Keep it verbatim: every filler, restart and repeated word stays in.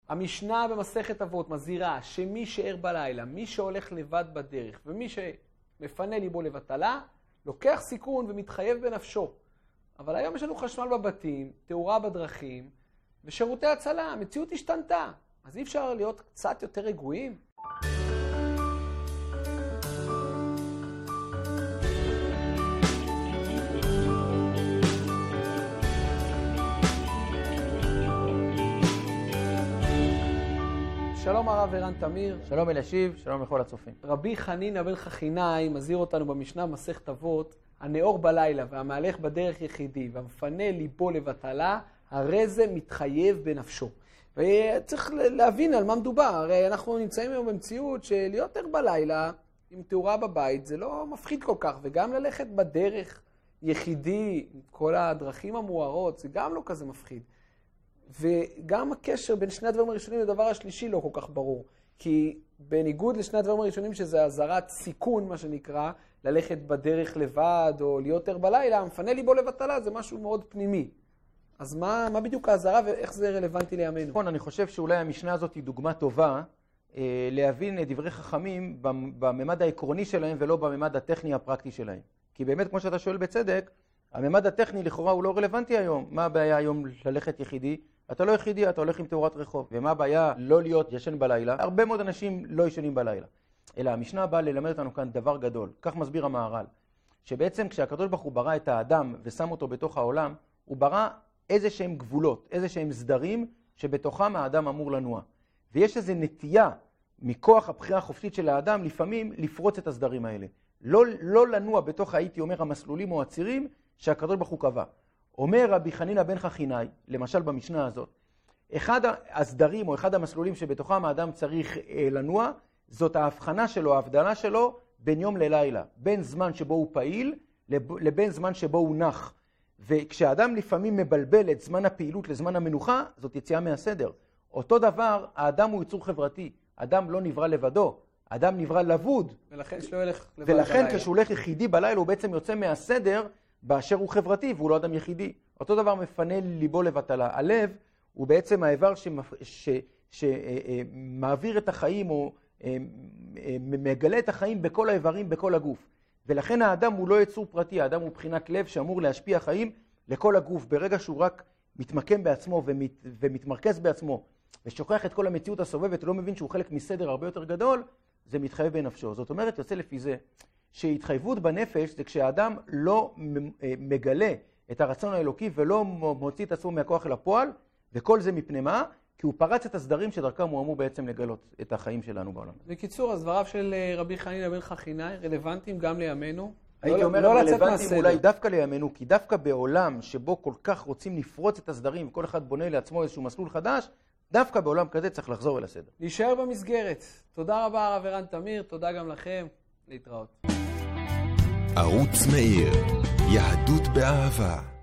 המשנה במסכת אבות מזהירה שמי שער בלילה, מי שהולך לבד בדרך ומי שמפנה ליבו לבטלה, לוקח סיכון ומתחייב בנפשו. אבל היום יש לנו חשמל בבתים, תאורה בדרכים ושירותי הצלה. המציאות השתנתה. אז אי אפשר להיות קצת יותר רגועים? שלום הרב ערן תמיר. שלום אלישיב, שלום לכל הצופים. רבי חנינא בן חכינאי מזהיר אותנו במשנה במסכת אבות, הנאור בלילה והמהלך בדרך יחידי והמפנה ליבו לבטלה, הרי זה מתחייב בנפשו. וצריך להבין על מה מדובר. הרי אנחנו נמצאים היום במציאות שלהיות ער בלילה עם תאורה בבית זה לא מפחיד כל כך, וגם ללכת בדרך יחידי עם כל הדרכים המוארות זה גם לא כזה מפחיד. וגם הקשר בין שני הדברים הראשונים לדבר השלישי לא כל כך ברור. כי בניגוד לשני הדברים הראשונים שזה הזרת סיכון, מה שנקרא, ללכת בדרך לבד או להיות ער בלילה, המפנה ליבו לבטלה זה משהו מאוד פנימי. אז מה, מה בדיוק ההזרה ואיך זה רלוונטי לימינו? נכון, אני חושב שאולי המשנה הזאת היא דוגמה טובה אה, להבין את דברי חכמים בממד העקרוני שלהם ולא בממד הטכני הפרקטי שלהם. כי באמת, כמו שאתה שואל בצדק, הממד הטכני לכאורה הוא לא רלוונטי היום. מה הבעיה היום ללכת יחידי? אתה לא יחידי, אתה הולך עם תאורת רחוב. ומה הבעיה לא להיות ישן בלילה? הרבה מאוד אנשים לא ישנים בלילה. אלא המשנה באה ללמד אותנו כאן דבר גדול. כך מסביר המהר"ל. שבעצם כשהקדוש ברוך הוא ברא את האדם ושם אותו בתוך העולם, הוא ברא איזה שהם גבולות, איזה שהם סדרים שבתוכם האדם אמור לנוע. ויש איזו נטייה מכוח הבחירה החופשית של האדם לפעמים לפרוץ את הסדרים האלה. לא, לא לנוע בתוך, הייתי אומר, המסלולים או הצירים שהקדוש ברוך הוא קבע. אומר רבי חנינא בן חכינאי, למשל במשנה הזאת, אחד הסדרים או אחד המסלולים שבתוכם האדם צריך אה, לנוע, זאת ההבחנה שלו, ההבדלה שלו בין יום ללילה, בין זמן שבו הוא פעיל לבין זמן שבו הוא נח. וכשהאדם לפעמים מבלבל את זמן הפעילות לזמן המנוחה, זאת יציאה מהסדר. אותו דבר, האדם הוא יצור חברתי. אדם לא נברא לבדו, אדם נברא לבוד. ולכן שלא ילך לבד ולכן בלילה. כשהוא הולך יחידי בלילה, הוא בעצם יוצא מהסדר באשר הוא חברתי, והוא לא אדם יחידי. אותו דבר מפנה ליבו לבטלה. הלב הוא בעצם האיבר שמעביר את החיים, או מגלה את החיים בכל האיברים, בכל הגוף. ולכן האדם הוא לא יצור פרטי, האדם הוא בחינת לב שאמור להשפיע חיים לכל הגוף. ברגע שהוא רק מתמקם בעצמו ומת, ומתמרכז בעצמו, ושוכח את כל המציאות הסובבת, לא מבין שהוא חלק מסדר הרבה יותר גדול, זה מתחייב בנפשו. זאת אומרת, יוצא לפי זה, שהתחייבות בנפש זה כשהאדם לא מגלה את הרצון האלוקי ולא מוציא את עצמו מהכוח אל הפועל, וכל זה מפני מה? כי הוא פרץ את הסדרים שדרכם הוא אמור בעצם לגלות את החיים שלנו בעולם. בקיצור, אז דבריו של רבי חנינא בן חכינאי רלוונטיים גם לימינו. הייתי לא, אומר, לא רלוונטיים אולי דווקא לימינו, כי דווקא בעולם שבו כל כך רוצים לפרוץ את הסדרים, וכל אחד בונה לעצמו איזשהו מסלול חדש, דווקא בעולם כזה צריך לחזור אל הסדר. להישאר במסגרת. תודה רבה הרב ערן תמיר, תודה גם לכם. להתראות. ערוץ מאיר, יהדות באהבה.